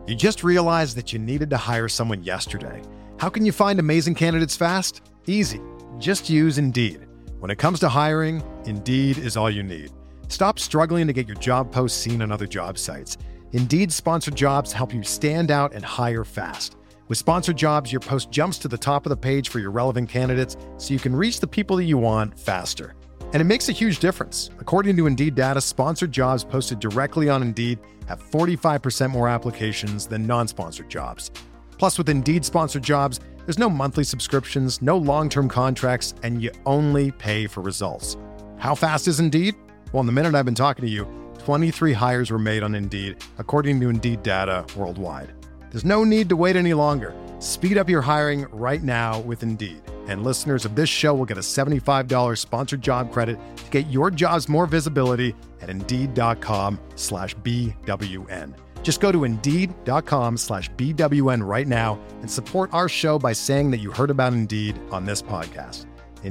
You just realized that you needed to hire someone yesterday. How can you find amazing candidates fast? Easy. Just use Indeed. When it comes to hiring, Indeed is all you need. Stop struggling to get your job posts seen on other job sites. Indeed-sponsored jobs help you stand out and hire fast. With sponsored jobs, your post jumps to the top of the page for your relevant candidates so you can reach the people that you want faster. And it makes a huge difference. According to Indeed data, sponsored jobs posted directly on Indeed have 45% more applications than non-sponsored jobs. Plus, with Indeed-sponsored jobs, there's no monthly subscriptions, no long-term contracts, and you only pay for results. How fast is Indeed? Well, in the minute I've been talking to you, 23 hires were made on Indeed, according to Indeed data worldwide. There's no need to wait any longer. Speed up your hiring right now with Indeed. And listeners of this show will get a $75 sponsored job credit to get your jobs more visibility at Indeed.com/BWN. Just go to Indeed.com/BWN right now and support our show by saying that you heard about Indeed on this podcast.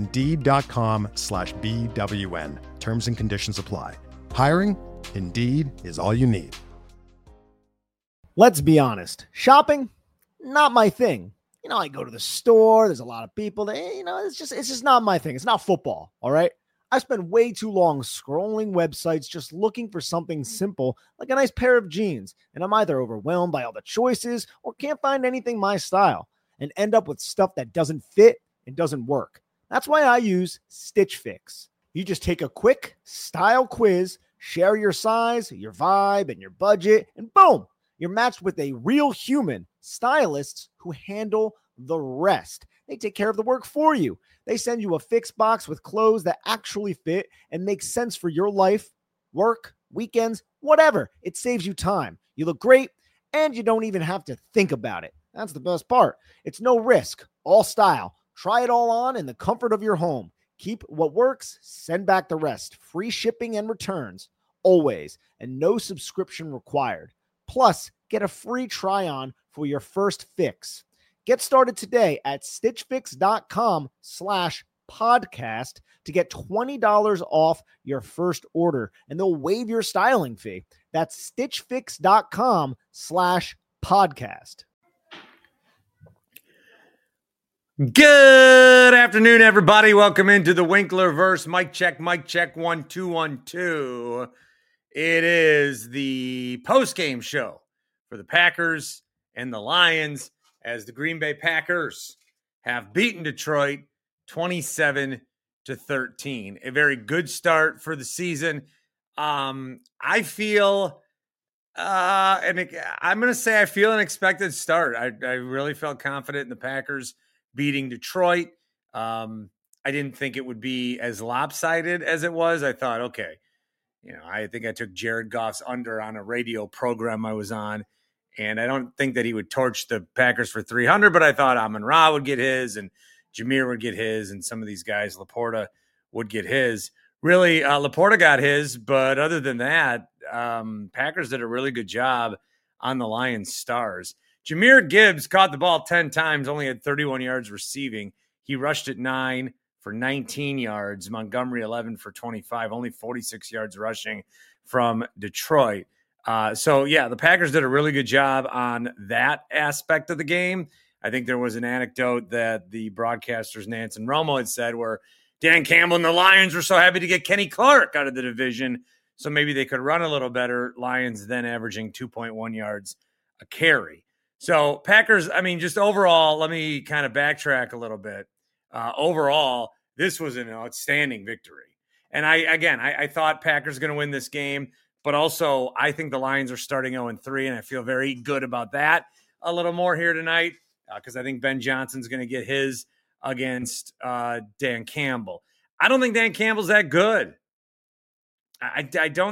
Indeed.com/BWN. Terms and conditions apply. Hiring? Indeed is all you need. Let's be honest. Shopping? Not my thing. I go to the store. There's a lot of people that, it's just not my thing. It's not football. All right. I spend way too long scrolling websites just looking for something simple like a nice pair of jeans. And I'm either overwhelmed by all the choices or can't find anything my style and end up with stuff that doesn't fit and doesn't work. That's why I use Stitch Fix. You just take a quick style quiz, share your size, your vibe, and your budget, and boom, you're matched with a real human stylists who handle the rest. They take care of the work for you. They send you a fix box with clothes that actually fit and make sense for your life, work, weekends, whatever. It saves you time. You look great, and you don't even have to think about it. That's the best part. It's no risk, all style. Try it all on in the comfort of your home. Keep what works, send back the rest. Free shipping and returns, always, and no subscription required. Plus, get a free try-on for your first fix. Get started today at stitchfix.com/podcast to get $20 off your first order, and they'll waive your styling fee. That's stitchfix.com/podcast. Good afternoon, everybody. Welcome into the Winklerverse. Mic check, 1, 2, 1, 2. It is the post-game show for the Packers and the Lions as the Green Bay Packers have beaten Detroit 27-13. A very good start for the season. I feel, and I'm going to say I feel an expected start. I really felt confident in the Packers beating Detroit. I didn't think it would be as lopsided as it was. I thought, okay, I think I took Jared Goff's under on a radio program I was on, and I don't think that he would torch the Packers for 300, but I thought Amon-Ra would get his, and Jameer would get his, and some of these guys, Laporta, would get his. Really, Laporta got his, but other than that, Packers did a really good job on the Lions stars. Jahmyr Gibbs caught the ball 10 times, only had 31 yards receiving. He rushed it 9 for 19 yards. Montgomery, 11 for 25, only 46 yards rushing from Detroit. The Packers did a really good job on that aspect of the game. I think there was an anecdote that the broadcasters, Nance and Romo, had said where Dan Campbell and the Lions were so happy to get Kenny Clark out of the division, so maybe they could run a little better. Lions then averaging 2.1 yards a carry. So Packers, just overall, let me kind of backtrack a little bit. Overall, this was an outstanding victory. And I thought Packers going to win this game, but also I think the Lions are starting 0-3, and I feel very good about that a little more here tonight because I think Ben Johnson's going to get his against Dan Campbell. I don't think Dan Campbell's that good. I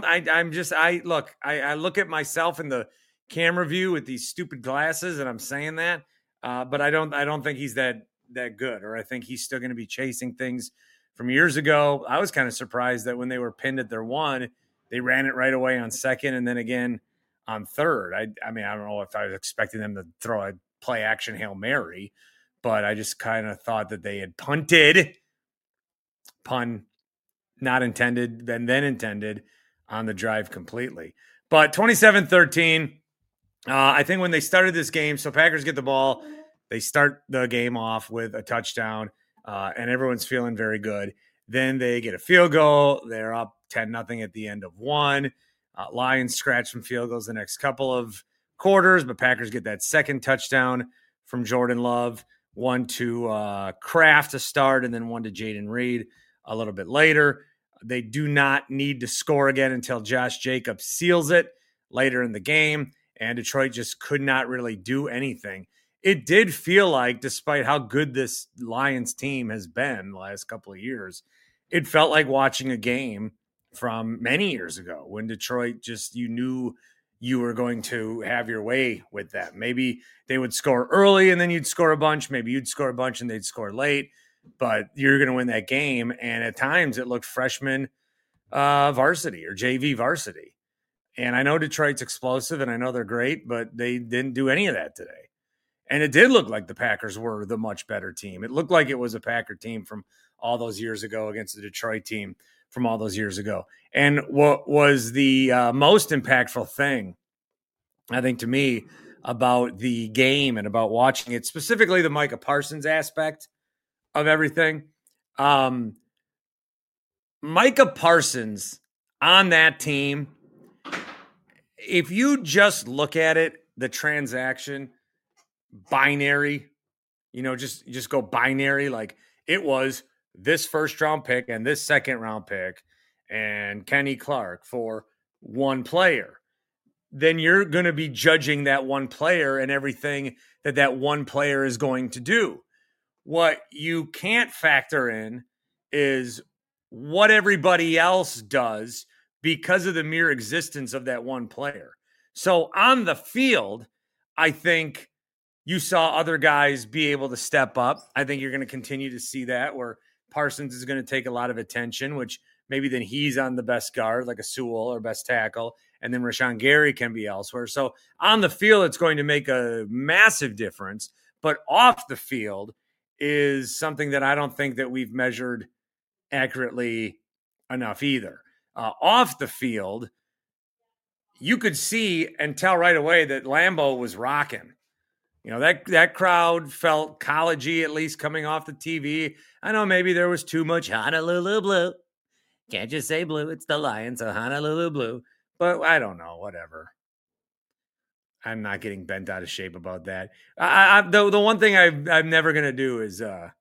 look at myself in the camera view with these stupid glasses, and I'm saying that, but I don't think he's that good, or I think he's still going to be chasing things from years ago. I was kind of surprised that when they were pinned at their one, they ran it right away on second and then again on third. I don't know if I was expecting them to throw a play action Hail Mary, but I just kind of thought that they had punted, pun not intended, and then intended on the drive completely. But 27-13, I think when they started this game, so Packers get the ball, they start the game off with a touchdown, and everyone's feeling very good. Then they get a field goal. They're up 10-0 at the end of one. Lions scratch some field goals the next couple of quarters, but Packers get that second touchdown from Jordan Love, one to Kraft to start, and then one to Jaden Reed a little bit later. They do not need to score again until Josh Jacobs seals it later in the game, and Detroit just could not really do anything. It did feel like, despite how good this Lions team has been the last couple of years, it felt like watching a game from many years ago when Detroit just, you knew you were going to have your way with them. Maybe they would score early and then you'd score a bunch. Maybe you'd score a bunch and they'd score late, but you're going to win that game. And at times it looked freshman varsity or JV varsity. And I know Detroit's explosive and I know they're great, but they didn't do any of that today. And it did look like the Packers were the much better team. It looked like it was a Packer team from all those years ago against the Detroit team from all those years ago. And what was the most impactful thing, I think, to me about the game and about watching it, specifically the Micah Parsons aspect of everything. Micah Parsons on that team, if you just look at it, the transaction, binary, just go binary, like it was this first round pick and this second round pick and Kenny Clark for one player, then you're going to be judging that one player and everything that one player is going to do. What you can't factor in is what everybody else does because of the mere existence of that one player. So on the field, I think you saw other guys be able to step up. I think you're going to continue to see that where Parsons is going to take a lot of attention, which maybe then he's on the best guard, like a Sewell or best tackle, and then Rashawn Gary can be elsewhere. So on the field, it's going to make a massive difference. But off the field is something that I don't think that we've measured accurately enough either. Off the field, you could see and tell right away that Lambeau was rocking. That crowd felt college-y, at least coming off the TV. I know maybe there was too much Honolulu Blue. Can't just say blue. It's the Lions, so Honolulu Blue. But I don't know, whatever. I'm not getting bent out of shape about that. The one thing I'm never going to do is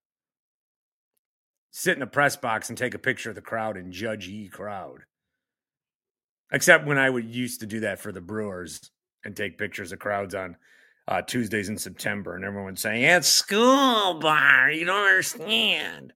sit in a press box and take a picture of the crowd and judge crowd. Except when I used to do that for the Brewers and take pictures of crowds on Tuesdays in September, and everyone's saying, it's school bar, you don't understand.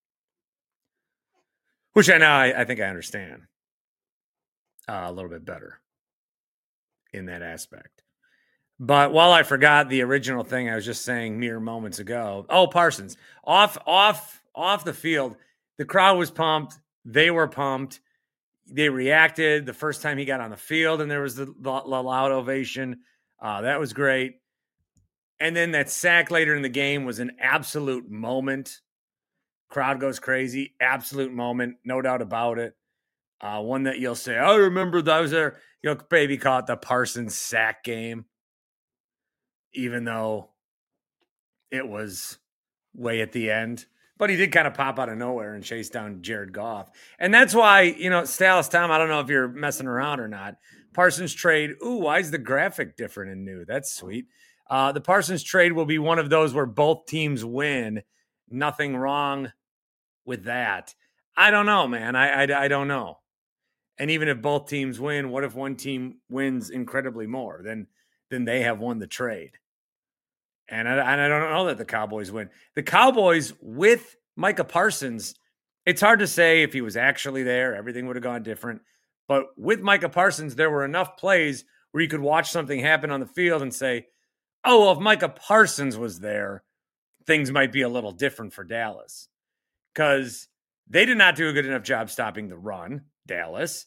Which I think I understand a little bit better in that aspect. But while I forgot the original thing I was just saying mere moments ago, Parsons, off the field, the crowd was pumped. They were pumped. They reacted the first time he got on the field, and there was the loud ovation. That was great. And then that sack later in the game was an absolute moment. Crowd goes crazy. Absolute moment. No doubt about it. One that you'll say, I remember that was there. Maybe call it the Parsons sack game. Even though it was way at the end. But he did kind of pop out of nowhere and chase down Jared Goff. And that's why, Dallas Tom, I don't know if you're messing around or not. Parsons trade. Ooh, why is the graphic different and new? That's sweet. The Parsons trade will be one of those where both teams win. Nothing wrong with that. I don't know, man. I don't know. And even if both teams win, what if one team wins incredibly more? Then they have won the trade. And I don't know that the Cowboys win. The Cowboys with Micah Parsons, it's hard to say if he was actually there. Everything would have gone different. But with Micah Parsons, there were enough plays where you could watch something happen on the field and say, oh, well, if Micah Parsons was there, things might be a little different for Dallas. Because they did not do a good enough job stopping the run, Dallas.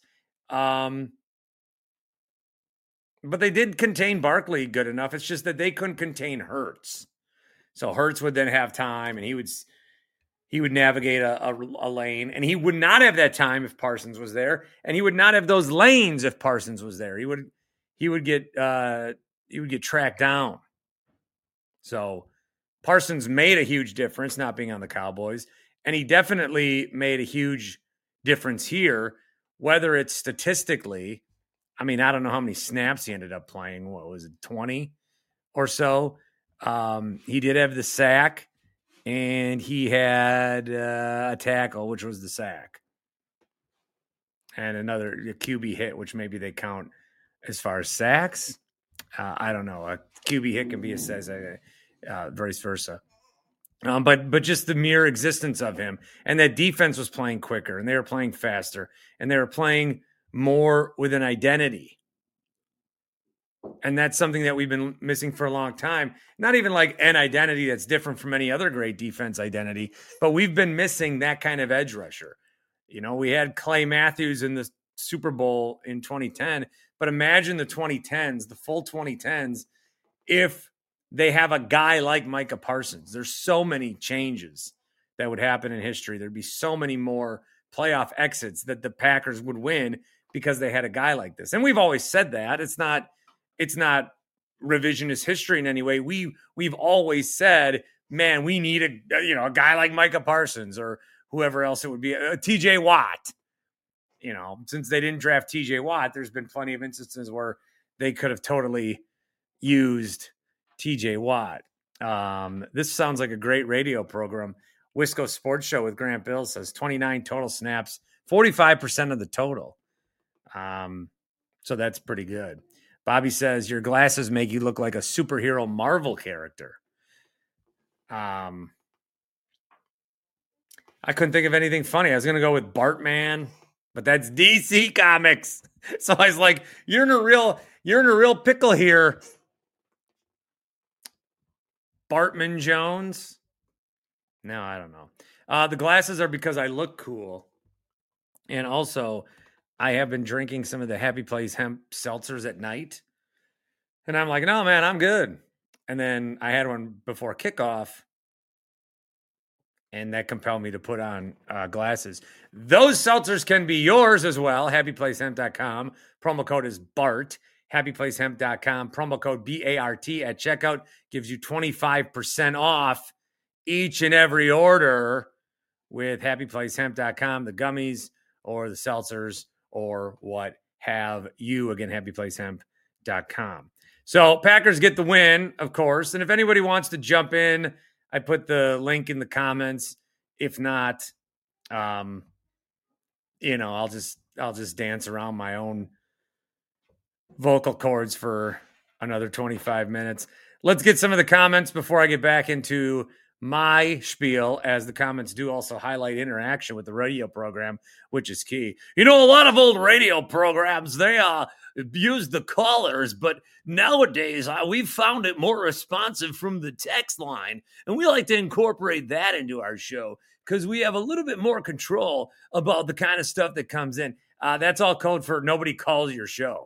But they did contain Barkley good enough. It's just that they couldn't contain Hurts. So Hurts would then have time, and he would navigate a lane, and he would not have that time if Parsons was there, and he would not have those lanes if Parsons was there. He would get get tracked down. So Parsons made a huge difference not being on the Cowboys, and he definitely made a huge difference here, whether it's statistically. I mean, I don't know how many snaps he ended up playing. What was it, 20 or so? He did have the sack, and he had a tackle, which was the sack, and another QB hit, which maybe they count as far as sacks. I don't know. A QB hit can be a vice versa. But just the mere existence of him, and that defense was playing quicker, and they were playing faster, and they were playing more with an identity. And that's something that we've been missing for a long time. Not even like an identity that's different from any other great defense identity, but we've been missing that kind of edge rusher. You know, we had Clay Matthews in the Super Bowl in 2010, but imagine the 2010s, the full 2010s, if they have a guy like Micah Parsons. There's so many changes that would happen in history. There'd be so many more playoff exits that the Packers would win because they had a guy like this. And we've always said that. It's not revisionist history in any way. We've always said, man, we need a guy like Micah Parsons or whoever else it would be, TJ Watt. You know, since they didn't draft TJ Watt, there's been plenty of instances where they could have totally used TJ Watt. This sounds like a great radio program. Wisco Sports Show with Grant Bill says 29 total snaps, 45% of the total. So that's pretty good. Bobby says your glasses make you look like a superhero Marvel character. I couldn't think of anything funny. I was going to go with Bartman, but that's DC Comics. So I was like, you're in a real pickle here. Bartman Jones? No, I don't know. The glasses are because I look cool. And also, I have been drinking some of the Happy Place hemp seltzers at night. And I'm like, no, man, I'm good. And then I had one before kickoff. And that compelled me to put on glasses. Those seltzers can be yours as well. HappyPlaceHemp.com. Promo code is BART. HappyPlaceHemp.com. Promo code BART at checkout gives you 25% off each and every order with HappyPlaceHemp.com, the gummies or the seltzers or what have you. Again, HappyPlaceHemp.com. So Packers get the win, of course. And if anybody wants to jump in, I put the link in the comments. If not, I'll just dance around my own vocal cords for another 25 minutes. Let's get some of the comments before I get back into my spiel, as the comments do also highlight interaction with the radio program, which is key. You know, a lot of old radio programs, they use the callers, but nowadays we've found it more responsive from the text line, and we like to incorporate that into our show because we have a little bit more control about the kind of stuff that comes in. That's all code for nobody calls your show.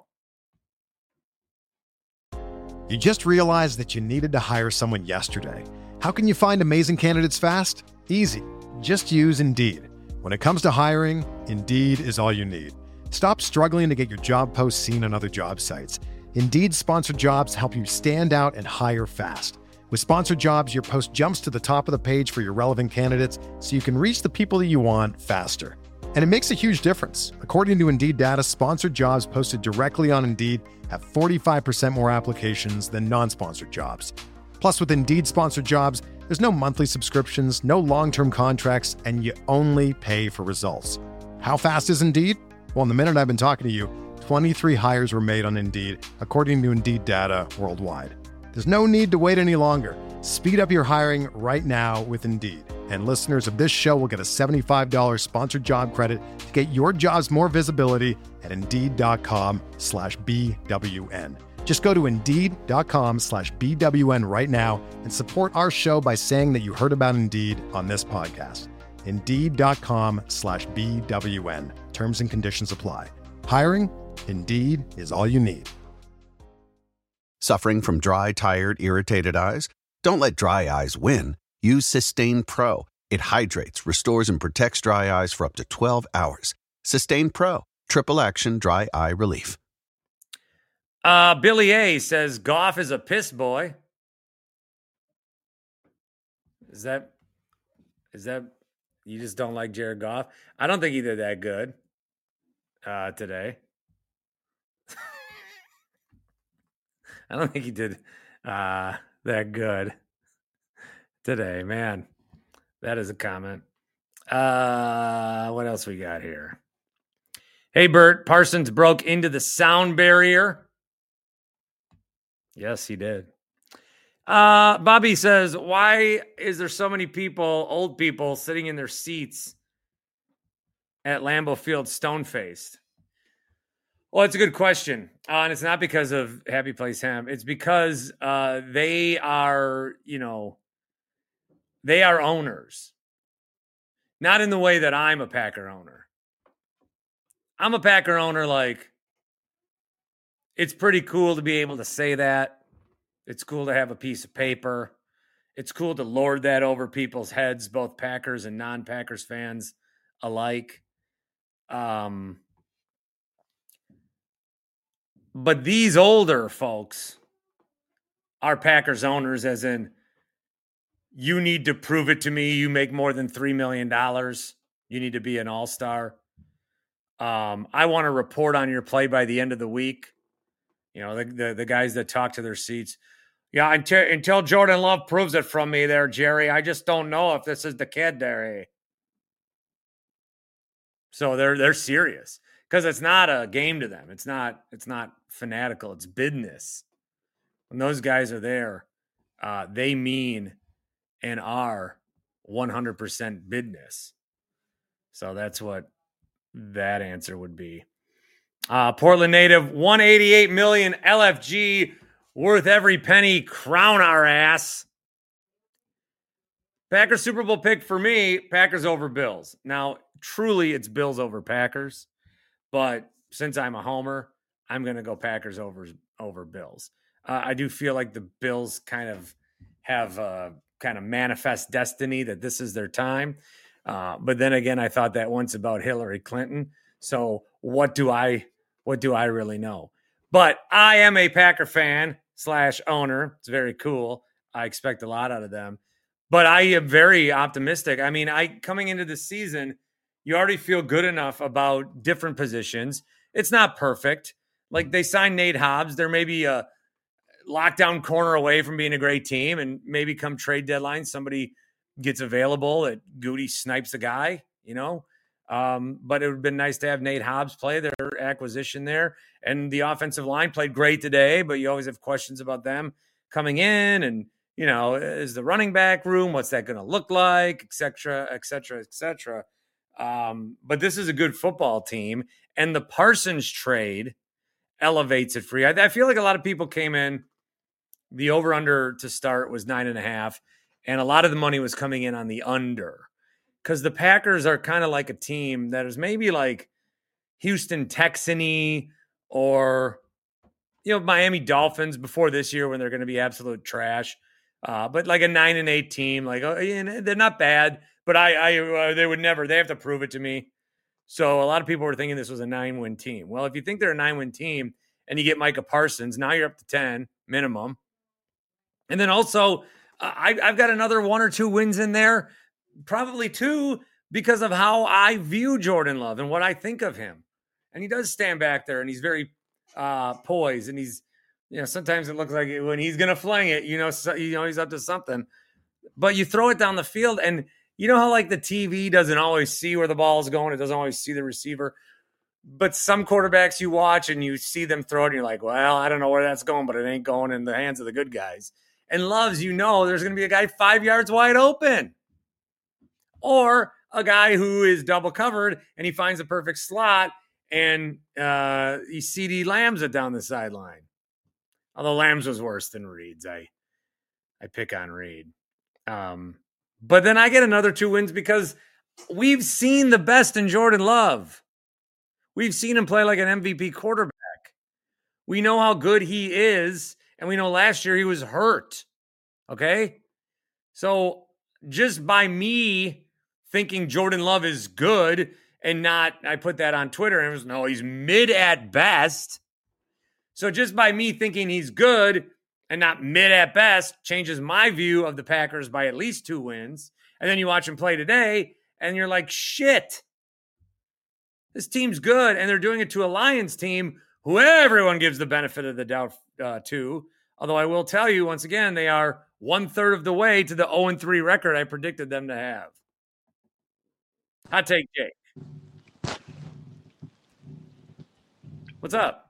You just realized that you needed to hire someone yesterday. How can you find amazing candidates fast? Easy. Just use Indeed. When it comes to hiring, Indeed is all you need. Stop struggling to get your job posts seen on other job sites. Indeed's sponsored jobs help you stand out and hire fast. With sponsored jobs, your post jumps to the top of the page for your relevant candidates so you can reach the people that you want faster. And it makes a huge difference. According to Indeed data, sponsored jobs posted directly on Indeed have 45% more applications than non-sponsored jobs. Plus, with Indeed sponsored jobs, there's no monthly subscriptions, no long-term contracts, and you only pay for results. How fast is Indeed? Well, in the minute I've been talking to you, 23 hires were made on Indeed, according to Indeed data worldwide. There's no need to wait any longer. Speed up your hiring right now with Indeed. And listeners of this show will get a $75 sponsored job credit to get your jobs more visibility at Indeed.com/BWN. Just go to Indeed.com/BWN right now and support our show by saying that you heard about Indeed on this podcast. Indeed.com/BWN. Terms and conditions apply. Hiring? Indeed is all you need. Suffering from dry, tired, irritated eyes? Don't let dry eyes win. Use Systane Pro. It hydrates, restores, and protects dry eyes for up to 12 hours. Systane Pro. Triple action dry eye relief. Billy A says Goff is a piss boy. Is that you just don't like Jared Goff? I don't think he did that good today. I don't think he did that good today, man. That is a comment. What else we got here? Hey, Bert, Parsons broke into the sound barrier. Yes, he did. Bobby says, why is there so many people, old people, sitting in their seats at Lambeau Field stone-faced? Well, it's a good question. And it's not because of Happy Place Ham. It's because they are owners. Not in the way that I'm a Packer owner. I'm a Packer owner, like, it's pretty cool to be able to say that. It's cool to have a piece of paper. It's cool to lord that over people's heads, both Packers and non-Packers fans alike. But these older folks are Packers owners, as in, you need to prove it to me. You make more than $3 million. You need to be an all-star. I want to report on your play by the end of the week. You know, the guys that talk to their seats. Yeah, until Jordan Love proves it from me there, Jerry, I just don't know if this is the kid there. Eh? So they're serious because it's not a game to them. It's not fanatical. It's business. When those guys are there, they mean and are 100% business. So that's what that answer would be. Portland native, 188 million LFG, worth every penny, crown our ass. Packers Super Bowl pick for me, Packers over Bills. Now, truly, it's Bills over Packers, but since I'm a homer, I'm going to go Packers over Bills. I do feel like the Bills kind of have kind of manifest destiny that this is their time. But then again, I thought that once about Hillary Clinton. So what do I really know? But I am a Packer fan / owner. It's very cool. I expect a lot out of them. But I am very optimistic. I mean, coming into the season, you already feel good enough about different positions. It's not perfect. Like, they signed Nate Hobbs. There may be a lockdown corner away from being a great team, and maybe come trade deadline, somebody gets available that Goody snipes a guy, you know. But it would have been nice to have Nate Hobbs play, their acquisition there. And the offensive line played great today, but you always have questions about them coming in. And, you know, is the running back room, what's that going to look like, et cetera, et cetera, et cetera. But this is a good football team. And the Parsons trade elevates it for you. I feel like a lot of people came in, the over-under to start was 9.5, and a lot of the money was coming in on the under. Because the Packers are kind of like a team that is maybe like Houston Texans or, you know, Miami Dolphins before this year when they're going to be absolute trash. But like a 9-8 team, like, they're not bad, but they would never. They have to prove it to me. So a lot of people were thinking this was a 9-win team. Well, if you think they're a 9-win team and you get Micah Parsons, now you're up to 10 minimum. And then also, I've got another 1 or 2 wins in there. Probably 2 because of how I view Jordan Love and what I think of him. And he does stand back there and he's very poised, and he's, you know, sometimes it looks like when he's going to fling it, you know, he's up to something. But you throw it down the field, and you know how like the TV doesn't always see where the ball's going. It doesn't always see the receiver. But some quarterbacks you watch and you see them throw it and you're like, well, I don't know where that's going, but it ain't going in the hands of the good guys. And Love's, you know, there's going to be a guy 5 yards wide open. Or a guy who is double covered and he finds the perfect slot and he CD Lambs it down the sideline. Although Lambs was worse than Reed's. I pick on Reed. But then I get another 2 wins because we've seen the best in Jordan Love. We've seen him play like an MVP quarterback. We know how good he is, and we know last year he was hurt. Okay? So just by me thinking Jordan Love is good and not, I put that on Twitter and it was, no, he's mid at best. So just by me thinking he's good and not mid at best changes my view of the Packers by at least 2 wins. And then you watch him play today and you're like, shit, this team's good. And they're doing it to a Lions team who everyone gives the benefit of the doubt to. Although I will tell you, once again, they are 1/3 of the way to the 0-3 record I predicted them to have. Hot take, Jake. What's up?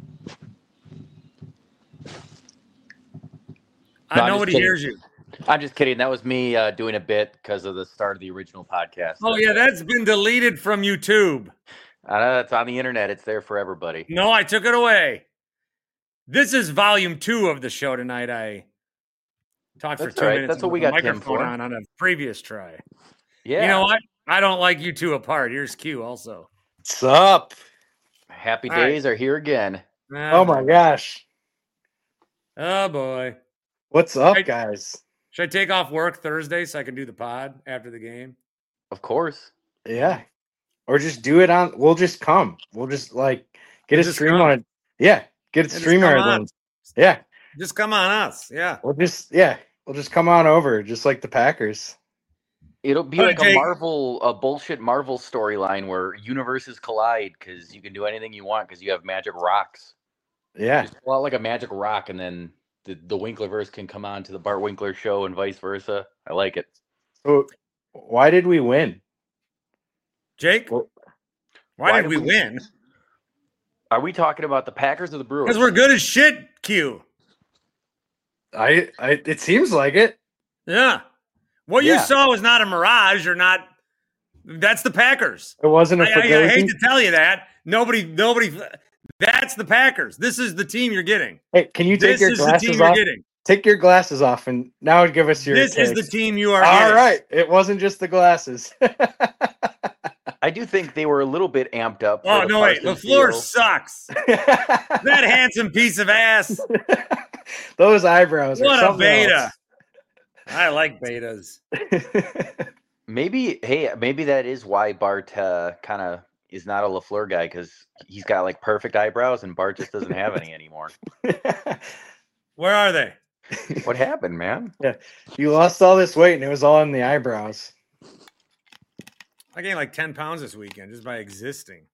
Nobody hears you. I'm just kidding. That was me doing a bit because of the start of the original podcast. Oh, yeah, that's been deleted from YouTube. It's on the internet. It's there for everybody. No, I took it away. This is volume 2 of the show tonight. I talked for 2 minutes. That's what we got Tim for. On a previous try. Yeah. You know what? I don't like you two apart. Here's Q also. What's up? Happy days are here again. Oh my gosh. Oh boy. What's up, guys? Should I take off work Thursday so I can do the pod after the game? Of course. Yeah. Or just do it on. We'll just come. We'll just get a stream on it. Yeah. Get a stream on it. Yeah. Just come on us. Yeah. We'll just come on over, just like the Packers. It'll be like a bullshit Marvel storyline where universes collide because you can do anything you want because you have magic rocks. Yeah. Just pull out like a magic rock and then the Winklerverse can come on to the Bart Winkler show and vice versa. I like it. So why did we win? Jake? Why did we win? Are we talking about the Packers or the Brewers? Because we're good as shit, Q. It seems like it. Yeah. What you saw was not a mirage or not. That's the Packers. It wasn't a I hate to tell you that. Nobody. That's the Packers. This is the team you're getting. Hey, can you take your glasses off? Take your glasses off and now give us your This takes. is the team you are All getting. right. It wasn't just the glasses. I do think they were a little bit amped up. Oh, no, wait. LaFleur sucks. That handsome piece of ass. Those eyebrows. What are a beta. else. I like betas. Maybe that is why Bart kind of is not a LaFleur guy because he's got like perfect eyebrows and Bart just doesn't have any anymore. Where are they? What happened, man? Yeah, you lost all this weight and it was all in the eyebrows. I gained like 10 pounds this weekend just by existing.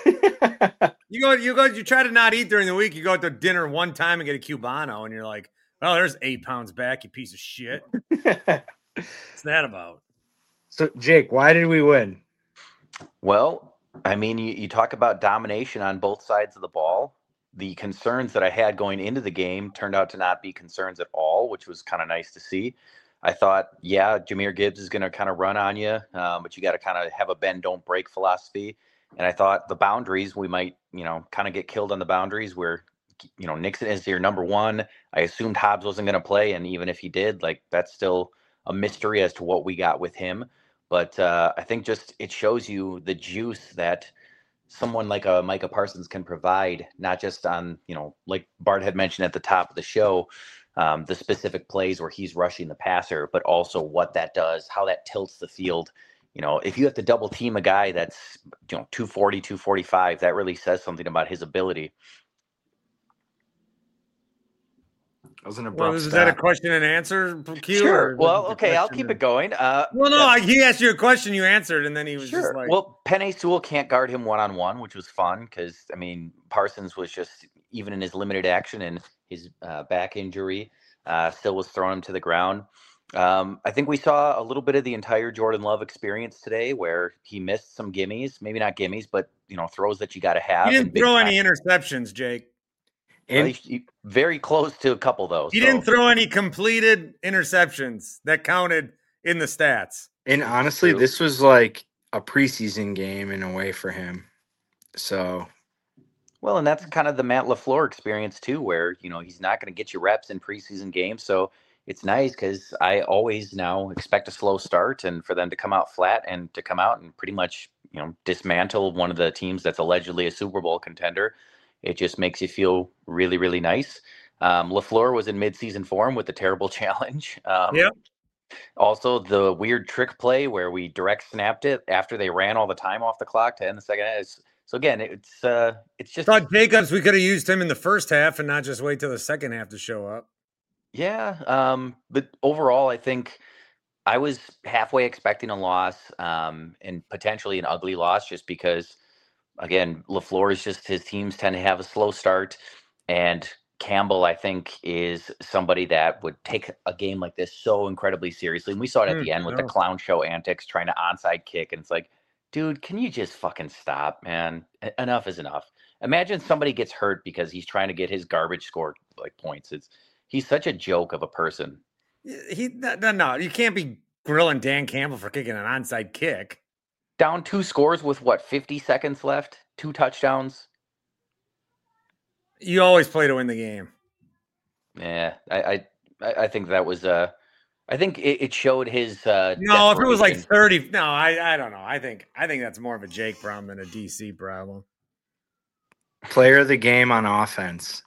You try to not eat during the week. You go out to dinner one time and get a Cubano, and you're like, "Oh, there's 8 pounds back, you piece of shit." What's that about? So, Jake, why did we win? Well, I mean, you talk about domination on both sides of the ball. The concerns that I had going into the game turned out to not be concerns at all, which was kind of nice to see. I thought, Jahmyr Gibbs is going to kind of run on you, but you got to kind of have a bend, don't break philosophy. And I thought the boundaries, we might, kind of get killed on the boundaries where, Nixon is your number one. I assumed Hobbs wasn't going to play. And even if he did, that's still a mystery as to what we got with him. But I think just it shows you the juice that someone like a Micah Parsons can provide, not just on, like Bart had mentioned at the top of the show, the specific plays where he's rushing the passer, but also what that does, how that tilts the field. If you have to double team a guy that's, 240, 245, that really says something about his ability. Is that a question and answer, Q? Sure. Well, okay, I'll keep it going. He asked you a question, you answered, and then he was just like... Well, Penei Sewell can't guard him one-on-one, which was fun because, Parsons was just, even in his limited action and his back injury, still was throwing him to the ground. I think we saw a little bit of the entire Jordan Love experience today where he missed some gimmies, maybe not gimmies, but, throws that you got to have. He didn't throw any interceptions, Jake. Very close to a couple, though. He didn't throw any completed interceptions that counted in the stats. And honestly, this was like a preseason game in a way for him. So, well, and that's kind of the Matt LaFleur experience too, where he's not going to get you reps in preseason games. So it's nice because I always now expect a slow start, and for them to come out flat and to come out and pretty much dismantle one of the teams that's allegedly a Super Bowl contender. It just makes you feel really, really nice. LaFleur was in midseason form with the terrible challenge. Also, the weird trick play where we direct snapped it after they ran all the time off the clock to end the second half is So again, it's just thought Jacobs, we could have used him in the first half and not just wait till the second half to show up. Yeah. But overall, I think I was halfway expecting a loss, and potentially an ugly loss, just because, again, LaFleur is just, his teams tend to have a slow start, and Campbell, I think, is somebody that would take a game like this so incredibly seriously. And we saw it at the end with the clown show antics, trying to onside kick, and it's like, dude, can you just fucking stop, man? Enough is enough. Imagine somebody gets hurt because he's trying to get his garbage score like points. He's such a joke of a person. No, you can't be grilling Dan Campbell for kicking an onside kick. Down 2 scores with 50 seconds left, 2 touchdowns. You always play to win the game. Yeah, I think that was I think it showed his no, if it was like 30, no, I don't know. I think that's more of a Jake problem than a DC problem. Player of the game on offense.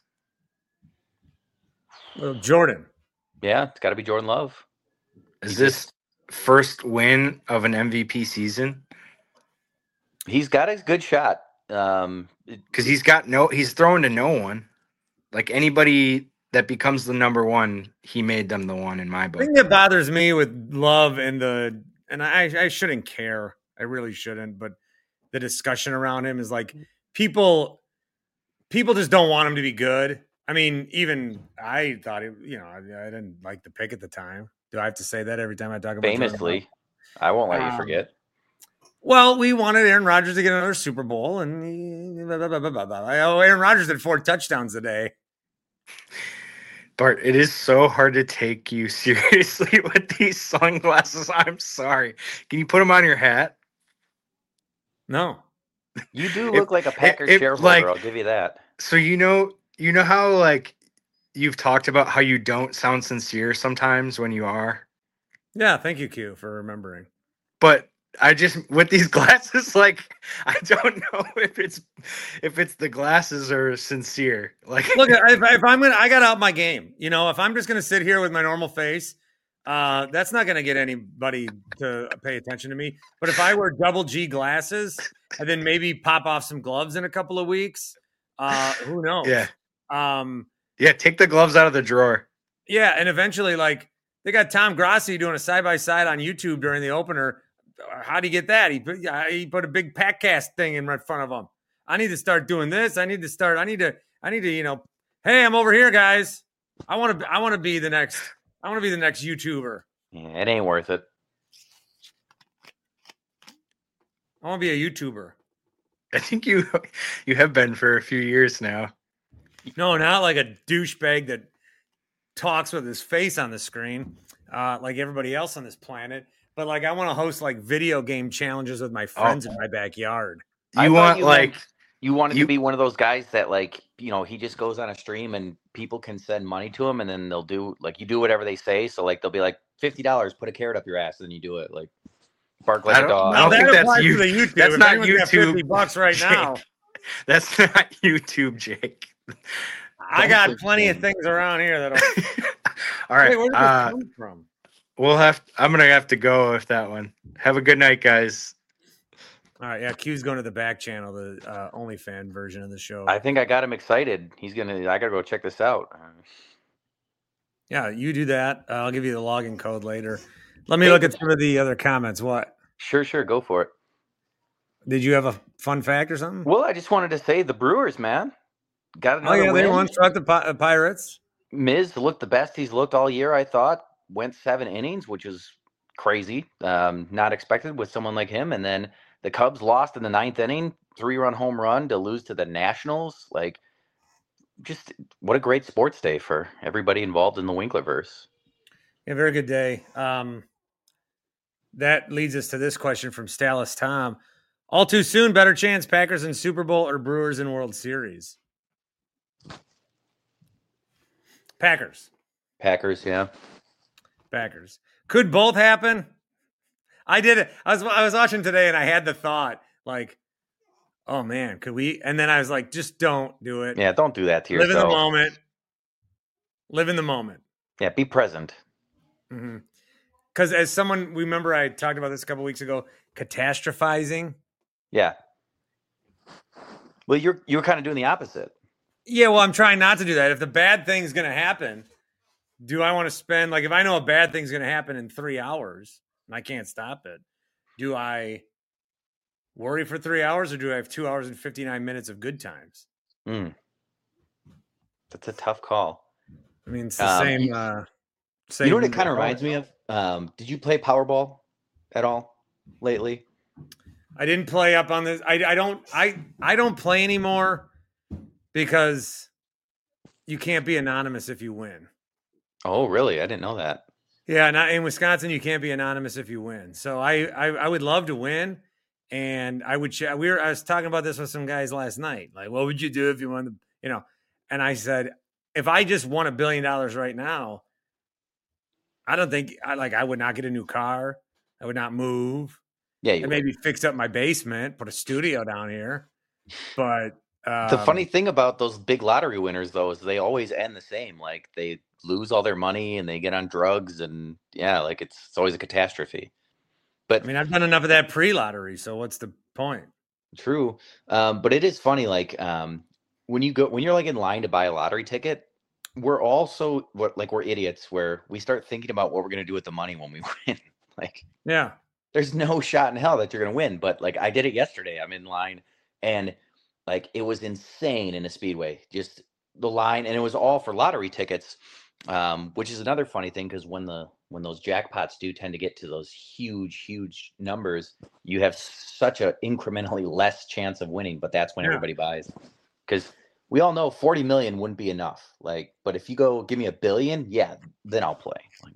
Well, Jordan. Yeah, it's got to be Jordan Love. Is this first win of an MVP season? He's got a good shot. Because he's throwing to no one. Like, anybody that becomes the number one, he made them the one in my book. The thing that bothers me with Love and I shouldn't care. I really shouldn't. But the discussion around him is like people just don't want him to be good. I mean, even I thought I didn't like the pick at the time. Do I have to say that every time I talk about famously? I won't let you forget. Well, we wanted Aaron Rodgers to get another Super Bowl, and Aaron Rodgers did 4 touchdowns today. Bart, it is so hard to take you seriously with these sunglasses. I'm sorry. Can you put them on your hat? No. You do look like a Packers shareholder. Like, I'll give you that. So you know how, like, you've talked about how you don't sound sincere sometimes when you are? Yeah, thank you, Q, for remembering. But I just, with these glasses, like, I don't know if it's the glasses or sincere. Like, look, if I'm gonna, I got to up my game. You know, if I'm just gonna sit here with my normal face, that's not gonna get anybody to pay attention to me. But if I wear double G glasses and then maybe pop off some gloves in a couple of weeks, who knows? Yeah. Yeah, take the gloves out of the drawer. Yeah, and eventually, like, they got Tom Grossi doing a side-by-side on YouTube during the opener. How'd he get that? He put a big PackCast thing in right front of him. I need to start doing this. I need to, hey, I'm over here, guys. I want to be the next YouTuber. Yeah, it ain't worth it. I want to be a YouTuber. I think you have been for a few years now. No, not like a douchebag that talks with his face on the screen, like everybody else on this planet. But like, I want to host like video game challenges with my friends in my backyard. You want to be one of those guys that, like, he just goes on a stream and people can send money to him, and then they'll do, like, you do whatever they say. So like, they'll be like, $50, put a carrot up your ass, and then you do it. Like, bark like a dog. I don't think that's you. That's not YouTube. $50 right Jake. Now. That's not YouTube, Jake. I got plenty of things around here that'll. All right. Hey, where did this come from? I'm gonna have to go with that one. Have a good night, guys. All right, yeah. Q's going to the back channel, the OnlyFan version of the show. I think I got him excited. I gotta go check this out. Yeah, you do that. I'll give you the login code later. Let me look at some of the other comments. What? Sure, go for it. Did you have a fun fact or something? Well, I just wanted to say the Brewers, man, got another win. They won. Struck the Pirates. Miz looked the best he's looked all year, I thought. Went 7 innings, which was crazy. Not expected with someone like him. And then the Cubs lost in the 9th inning, 3-run home run to lose to the Nationals. Like, just what a great sports day for everybody involved in the Winklerverse. Yeah, very good day. That leads us to this question from Stalis Tom. All too soon, better chance, Packers in Super Bowl or Brewers in World Series? Packers, yeah. Packers. Could both happen? I did it. I was watching today and I had the thought, like, oh man, could we? And then I was like, just don't do it. Yeah, don't do that to yourself. Live in the moment. Yeah, be present. Mm-hmm. Because as someone, remember I talked about this a couple weeks ago, catastrophizing. Yeah. Well, you're kind of doing the opposite. Yeah, well, I'm trying not to do that. If the bad thing's going to happen, do I want to spend, like, if I know a bad thing's going to happen in 3 hours and I can't stop it, do I worry for 3 hours, or do I have 2 hours and 59 minutes of good times? That's a tough call. I mean, it's the same. You know what it kind of reminds me of? Did you play Powerball at all lately? I didn't play up on this. I don't play anymore because you can't be anonymous if you win. Oh, really? I didn't know that. Yeah, not in Wisconsin. You can't be anonymous if you win. So I would love to win, and I would. I was talking about this with some guys last night. Like, what would you do if you won the? And I said, if I just won $1 billion right now, I don't think I would not get a new car. I would not move. Yeah, and maybe fix up my basement, put a studio down here. But the funny thing about those big lottery winners, though, is they always end the same. Like, they lose all their money and they get on drugs, and like it's always a catastrophe. But I mean, I've done enough of that pre-lottery, so what's the point? True, but it is funny. Like, when you're like in line to buy a lottery ticket, we're also we're idiots where we start thinking about what we're gonna do with the money when we win. Like, yeah. There's no shot in hell that you're going to win. But like, I did it yesterday. I'm in line, and like, it was insane in a Speedway, just the line. And it was all for lottery tickets, which is another funny thing. Cause when those jackpots do tend to get to those huge numbers, you have such a incrementally less chance of winning, but that's when everybody buys. Cause we all know 40 million wouldn't be enough. Like, but if you go, give me $1 billion, then I'll play. Like,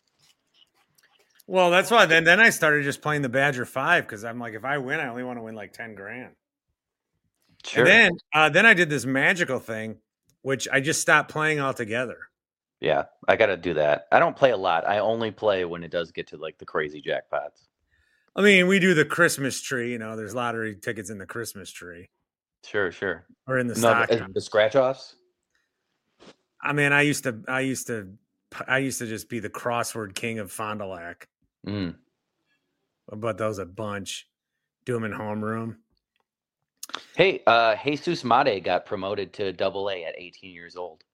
well, that's why then I started just playing the Badger 5, because I'm like, if I win, I only want to win like 10 grand. Sure. And then I did this magical thing, which I just stopped playing altogether. Yeah, I got to do that. I don't play a lot. I only play when it does get to like the crazy jackpots. I mean, we do the Christmas tree. There's lottery tickets in the Christmas tree. Sure. Or in the stock. The scratch offs. I mean, I used to just be the crossword king of Fond du Lac. But those a bunch. Do them in homeroom. Hey, Jesus Mate got promoted to AA at 18 years old.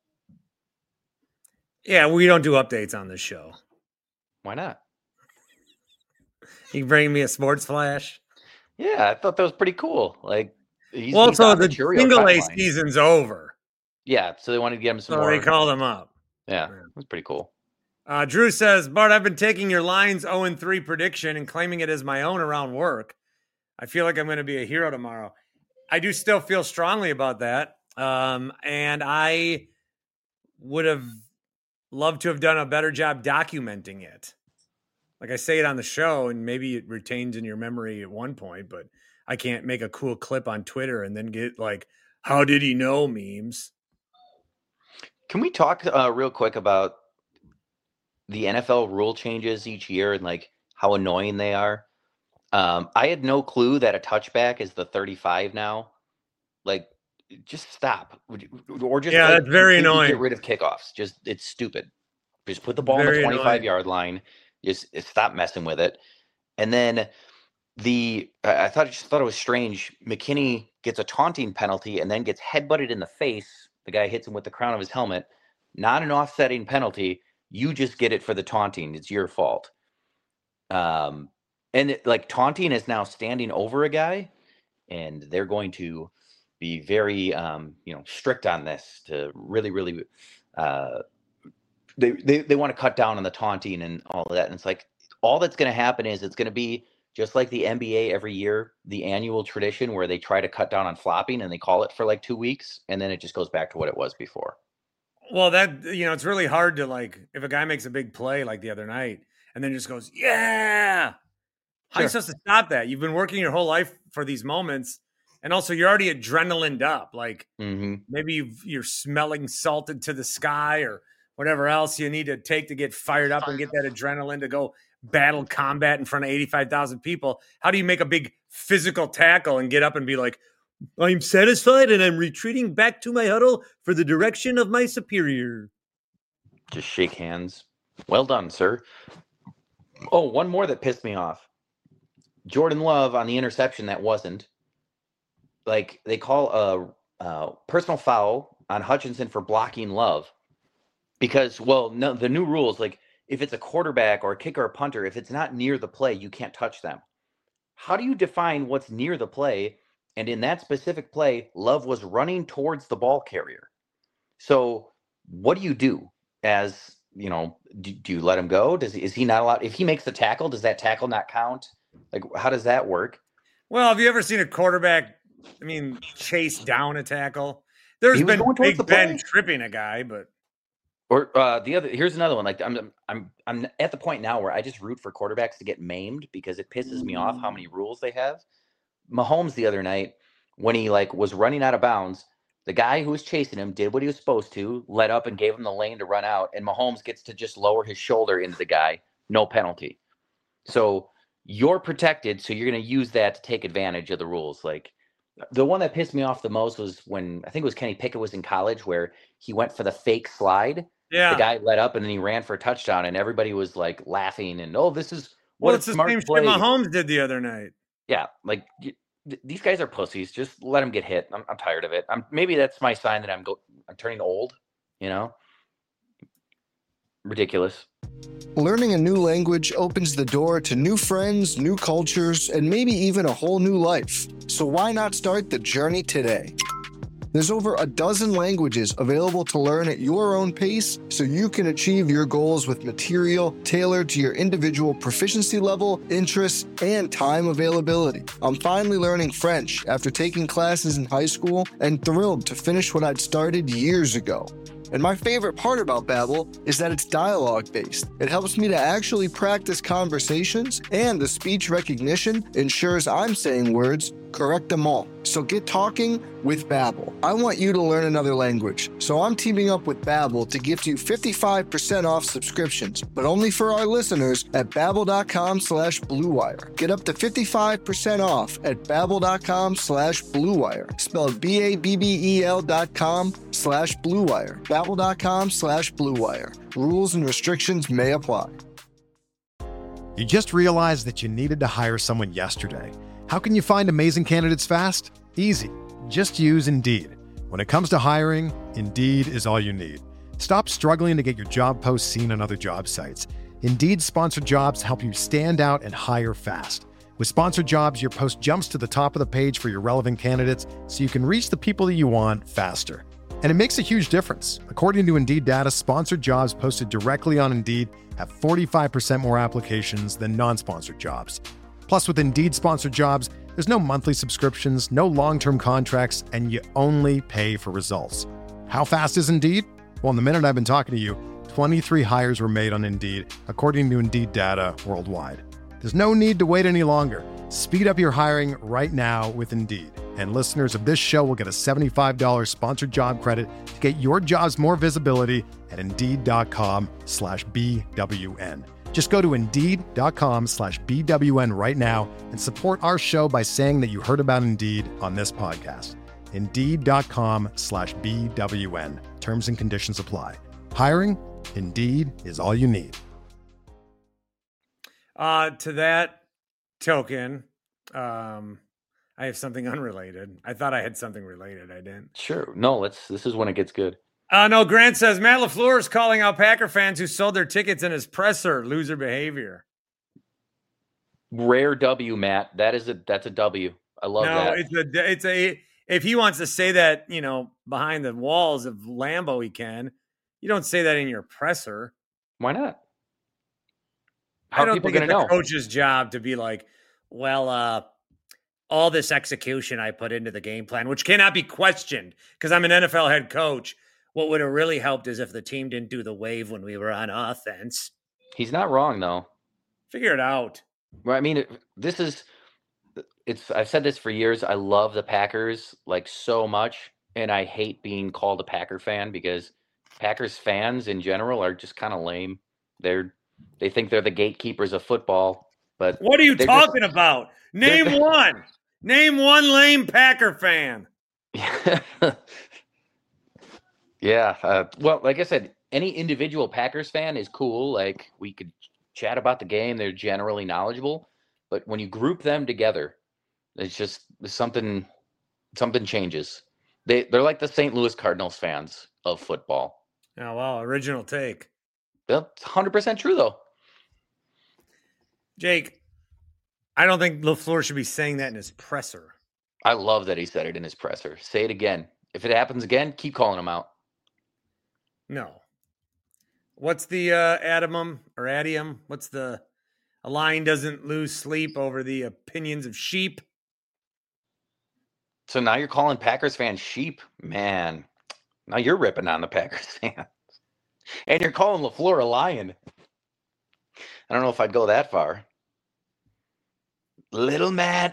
Yeah, we don't do updates on this show. Why not? You bring me a sports flash? Yeah, I thought that was pretty cool. Like, he's so the single A season's over. Yeah, so they wanted to get him some more. So they called him up. Yeah, it was pretty cool. Drew says, Bart, I've been taking your Lions 0-3 prediction and claiming it as my own around work. I feel like I'm going to be a hero tomorrow. I do still feel strongly about that. And I would have loved to have done a better job documenting it. Like I say it on the show, and maybe it retains in your memory at one point, but I can't make a cool clip on Twitter and then get like, how did he know memes? Can we talk real quick about the NFL rule changes each year and like how annoying they are? I had no clue that a touchback is the 35 now. Like, just stop. Or just that's very annoying. Get rid of kickoffs. It's stupid. Just put the ball on the 25-yard line. Just stop messing with it. And then I thought it was strange. McKinney gets a taunting penalty and then gets headbutted in the face. The guy hits him with the crown of his helmet. Not an offsetting penalty. You just get it for the taunting. It's your fault. And taunting is now standing over a guy, and they're going to be very strict on this to really they want to cut down on the taunting and all of that. And it's like, all that's going to happen is it's going to be just like the NBA every year, the annual tradition where they try to cut down on flopping and they call it for like 2 weeks, and then it just goes back to what it was before. Well, that, it's really hard to, like, if a guy makes a big play like the other night and then just goes, yeah. How are you supposed to stop that? You've been working your whole life for these moments. And also, you're already adrenalined up. Like, maybe you're smelling salted to the sky or whatever else you need to take to get fired up and get that adrenaline to go battle combat in front of 85,000 people. How do you make a big physical tackle and get up and be like, I'm satisfied and I'm retreating back to my huddle for the direction of my superior? Just shake hands. Well done, sir. Oh, one more that pissed me off. Jordan Love on the interception that wasn't. like they call a personal foul on Hutchinson for blocking Love because, well, no, the new rules, like if it's a quarterback or a kicker or a punter, if it's not near the play, you can't touch them. How do you define what's near the play? And in that specific play, Love was running towards the ball carrier. So what do you do as, do you let him go? Is he not allowed? If he makes the tackle, does that tackle not count? Like, how does that work? Well, have you ever seen a quarterback, chase down a tackle? There's been Big Ben tripping a guy, but. Or here's another one. Like I'm at the point now where I just root for quarterbacks to get maimed because it pisses me off how many rules they have. Mahomes the other night, when he was running out of bounds, the guy who was chasing him did what he was supposed to, let up and gave him the lane to run out, and Mahomes gets to just lower his shoulder into the guy, no penalty. So you're protected, so you're going to use that to take advantage of the rules. Like the one that pissed me off the most was when I think it was Kenny Pickett was in college where he went for the fake slide. Yeah. The guy let up and then he ran for a touchdown and everybody was like laughing and, this is what it's the same play. Shit Mahomes did the other night. Yeah. Like these guys are pussies. Just let them get hit. I'm tired of it. Maybe that's my sign that I'm turning old, ridiculous. Learning a new language opens the door to new friends, new cultures, and maybe even a whole new life. So why not start the journey today? There's over a dozen languages available to learn at your own pace so you can achieve your goals with material tailored to your individual proficiency level, interests, and time availability. I'm finally learning French after taking classes in high school and thrilled to finish what I'd started years ago. And my favorite part about Babbel is that it's dialogue-based. It helps me to actually practice conversations, and the speech recognition ensures I'm saying words correct them all. So get talking with Babbel. I want you to learn another language, so I'm teaming up with Babbel to gift you 55% off subscriptions, but only for our listeners at babbel.com/BlueWire. Get up to 55% off at babbel.com/BlueWire, spelled BABBEL.com/BlueWire. Babbel.com/BlueWire. Rules and restrictions may apply. You just realized that you needed to hire someone yesterday. How can you find amazing candidates fast? Easy. Just use Indeed. When it comes to hiring, Indeed is all you need. Stop struggling to get your job posts seen on other job sites. Indeed sponsored jobs help you stand out and hire fast. With sponsored jobs, your post jumps to the top of the page for your relevant candidates so you can reach the people that you want faster. And it makes a huge difference. According to Indeed data, sponsored jobs posted directly on Indeed have 45% more applications than non-sponsored jobs. Plus, with Indeed sponsored jobs, there's no monthly subscriptions, no long-term contracts, and you only pay for results. How fast is Indeed? Well, in the minute I've been talking to you, 23 hires were made on Indeed, according to Indeed data worldwide. There's no need to wait any longer. Speed up your hiring right now with Indeed. And listeners of this show will get a $75 sponsored job credit to get your jobs more visibility at Indeed.com/BWN. Just go to Indeed.com/BWN right now and support our show by saying that you heard about Indeed on this podcast. Indeed.com/BWN. Terms and conditions apply. Hiring? Indeed is all you need. To that token, I have something unrelated. I thought I had something related. I didn't. Sure. No, this is when it gets good. No, Grant says Matt LaFleur is calling out Packer fans who sold their tickets in his presser. Loser behavior. Rare W, Matt. That's a W. I love that. It's a if he wants to say that, behind the walls of Lambeau, he can. You don't say that in your presser. Why not? I don't think it's a coach's job to be like, well, all this execution I put into the game plan, which cannot be questioned because I'm an NFL head coach. What would have really helped is if the team didn't do the wave when we were on offense. He's not wrong, though. Figure it out. Well, I mean, I've said this for years. I love the Packers so much, and I hate being called a Packer fan because Packers fans in general are just kind of lame. They think they're the gatekeepers of football. But what are you talking about? Name one. Name one lame Packer fan. Yeah. Well, like I said, any individual Packers fan is cool. Like, we could chat about the game. They're generally knowledgeable. But when you group them together, there's something something changes. They're like the St. Louis Cardinals fans of football. Oh, wow. Original take. That's 100% true, though. Jake, I don't think LaFleur should be saying that in his presser. I love that he said it in his presser. Say it again. If it happens again, keep calling him out. No. What's the adium? What's a lion doesn't lose sleep over the opinions of sheep? So now you're calling Packers fans sheep? Man, now you're ripping on the Packers fans. And you're calling LaFleur a lion. I don't know if I'd go that far. Little Matt.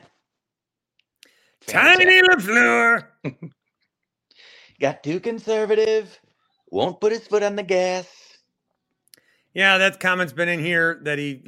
Tiny LaFleur. Got too conservative. Won't put his foot on the gas. Yeah, that comment's been in here that he,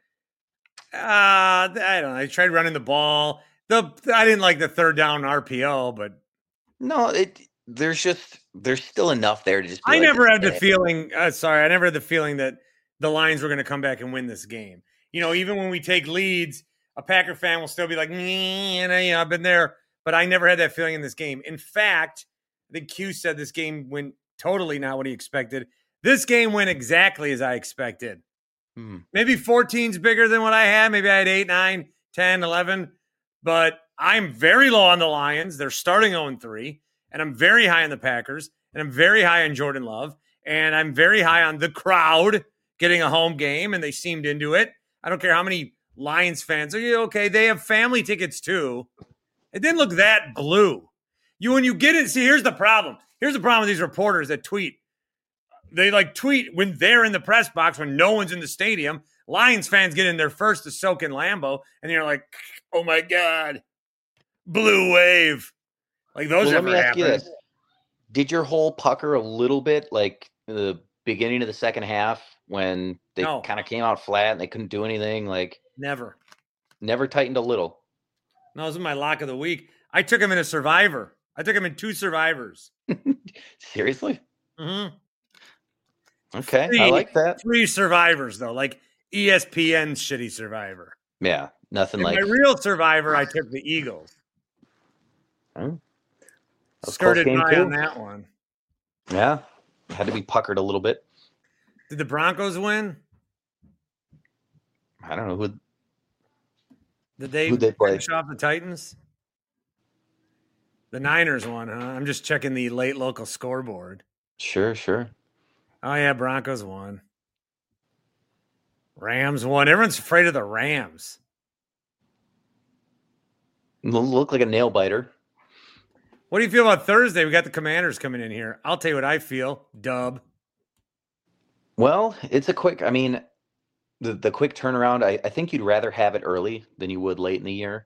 I don't know. He tried running the ball. I didn't like the third down RPO, but no, there's still enough there to just. I never had the feeling. I never had the feeling that the Lions were going to come back and win this game. Even when we take leads, a Packer fan will still be like, I've been there, but I never had that feeling in this game. In fact, I think Q said this game went totally not what he expected. This game went exactly as I expected. Maybe 14's bigger than what I had. Maybe I had 8, 9, 10, 11. But I'm very low on the Lions. They're starting 0-3. And I'm very high on the Packers. And I'm very high on Jordan Love. And I'm very high on the crowd getting a home game. And they seemed into it. I don't care how many Lions fans. Okay, they have family tickets too. It didn't look that blue. When you get it, see, here's the problem. Here's the problem with these reporters that tweet. They tweet when they're in the press box when no one's in the stadium. Lions fans get in there first to soak in Lambeau, and you're like, oh my God, blue wave. Those let me ask happen. You this. Did your whole pucker a little bit the beginning of the second half when they kind of came out flat and they couldn't do anything? Never tightened a little. No, this is my lock of the week. I took him in a Survivor. I took him in 2 Survivors. Seriously? Mm-hmm. Okay, I like that. 3 Survivors, though, like ESPN's shitty Survivor. Yeah, nothing My real Survivor, I took the Eagles. Skirted by on that one. Yeah, had to be puckered a little bit. Did the Broncos win? I don't know who. Did they play? Finish off the Titans? The Niners won, huh? I'm just checking the late local scoreboard. Sure. Oh, yeah, Broncos won. Rams won. Everyone's afraid of the Rams. Look like a nail biter. What do you feel about Thursday? We got the Commanders coming in here. I'll tell you what I feel. Dub. Well, it's the quick turnaround. I think you'd rather have it early than you would late in the year.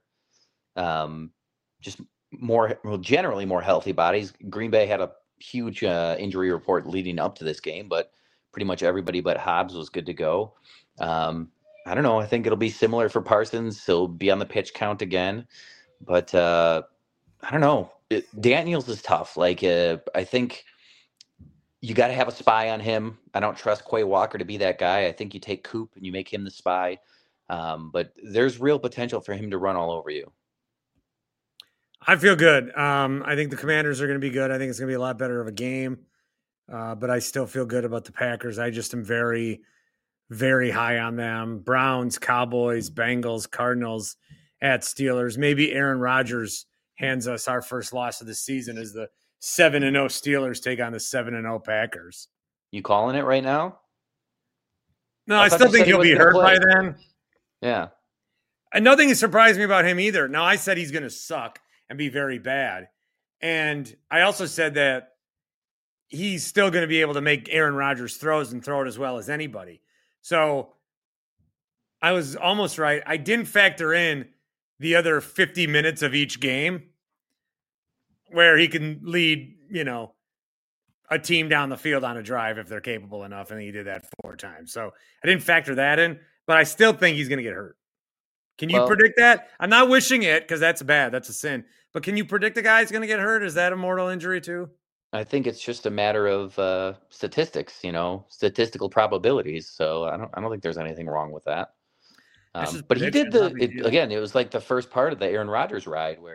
Just generally more healthy bodies. Green Bay had a huge injury report leading up to this game, but pretty much everybody but Hobbs was good to go. I don't know. I think it'll be similar for Parsons. He'll be on the pitch count again, but I don't know. Daniels is tough. I think you got to have a spy on him. I don't trust Quay Walker to be that guy. I think you take Coop and you make him the spy. But there's real potential for him to run all over you. I feel good. I think the Commanders are going to be good. I think it's going to be a lot better of a game. But I still feel good about the Packers. I just am very, very high on them. Browns, Cowboys, Bengals, Cardinals, at Steelers. Maybe Aaron Rodgers hands us our first loss of the season as the 7-0 Steelers take on the 7-0 Packers. You calling it right now? No, I still think he'll be hurt by then. Yeah. And nothing has surprised me about him either. Now, I said he's going to suck and be very bad. And I also said that he's still going to be able to make Aaron Rodgers throws and throw it as well as anybody. So I was almost right. I didn't factor in the other 50 minutes of each game where he can lead, a team down the field on a drive if they're capable enough. And he did that 4 times. So I didn't factor that in, but I still think he's going to get hurt. Can you predict that? I'm not wishing it because that's bad. That's a sin. But can you predict the guy's going to get hurt? Is that a mortal injury too? I think it's just a matter of statistics, statistical probabilities. So I don't think there's anything wrong with that. But he did it was like the first part of the Aaron Rodgers ride where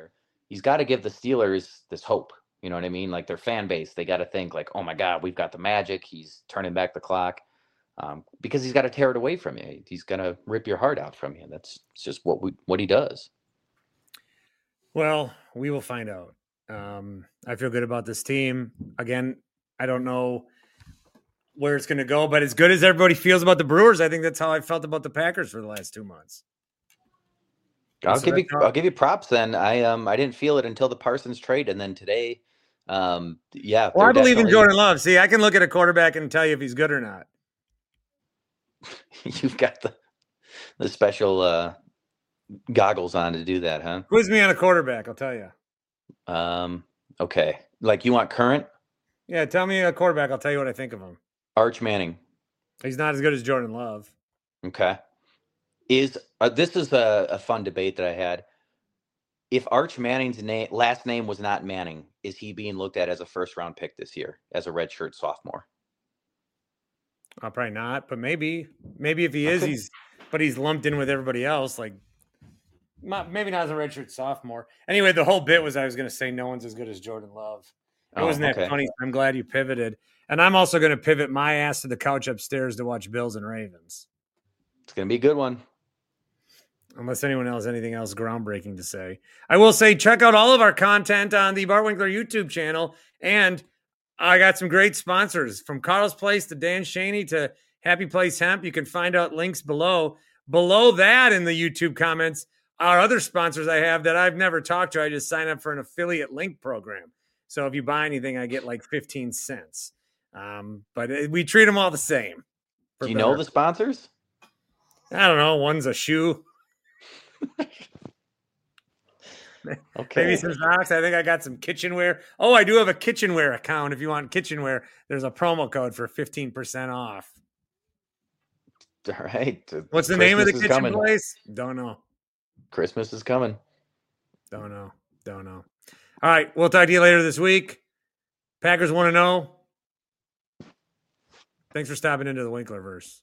he's got to give the Steelers this hope. You know what I mean? Like their fan base, they got to think like, oh my God, we've got the magic. He's turning back the clock, because he's got to tear it away from you. He's going to rip your heart out from you. That's just what he does. Well, we will find out. I feel good about this team. Again, I don't know where it's going to go, but as good as everybody feels about the Brewers, I think that's how I felt about the Packers for the last 2 months. I'll give you props then. I didn't feel it until the Parsons trade, and then today, yeah. Well, I believe in Jordan Love. See, I can look at a quarterback and tell you if he's good or not. You've got the special goggles on to do that, huh? Quiz me on a quarterback, I'll tell you. Okay. Like you want current? Yeah, tell me a quarterback. I'll tell you what I think of him. Arch Manning. He's not as good as Jordan Love. Okay. This is a fun debate that I had. If Arch Manning's last name was not Manning, is he being looked at as a first-round pick this year as a redshirt sophomore? Probably not, but maybe if he is, he's lumped in with everybody else. Like maybe not as a redshirt sophomore. Anyway, the whole bit was I was going to say no one's as good as Jordan Love. It wasn't that funny. I'm glad you pivoted. And I'm also going to pivot my ass to the couch upstairs to watch Bills and Ravens. It's going to be a good one. Unless anyone else has anything else groundbreaking to say. I will say check out all of our content on the Bart Winkler YouTube channel. And I got some great sponsors from Carl's Place to Dan Shaney to Happy Place Hemp. You can find out links below. Below that in the YouTube comments are other sponsors I have that I've never talked to. I just sign up for an affiliate link program. So if you buy anything, I get like 15 cents. But we treat them all the same. Do you know the sponsors? I don't know. One's a shoe. Okay. Maybe some socks. I think I got some kitchenware. Oh, I do have a kitchenware account. If you want kitchenware, there's a promo code for 15% off. All right. What's the name of the kitchen place? Don't know. Christmas is coming. Don't know. All right. We'll talk to you later this week. Packers 1-0. Thanks for stopping into the Winklerverse.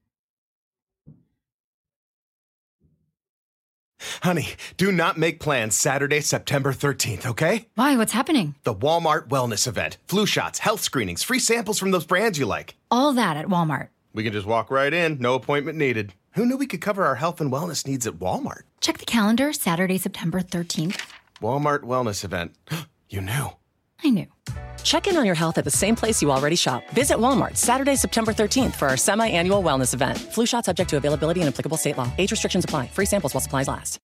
Honey, do not make plans Saturday, September 13th, okay? Why? What's happening? The Walmart Wellness Event. Flu shots, health screenings, free samples from those brands you like. All that at Walmart. We can just walk right in, no appointment needed. Who knew we could cover our health and wellness needs at Walmart? Check the calendar, Saturday, September 13th. Walmart Wellness Event. You knew. I knew. Check in on your health at the same place you already shop. Visit Walmart Saturday, September 13th for our semi-annual wellness event. Flu shot subject to availability and applicable state law. Age restrictions apply. Free samples while supplies last.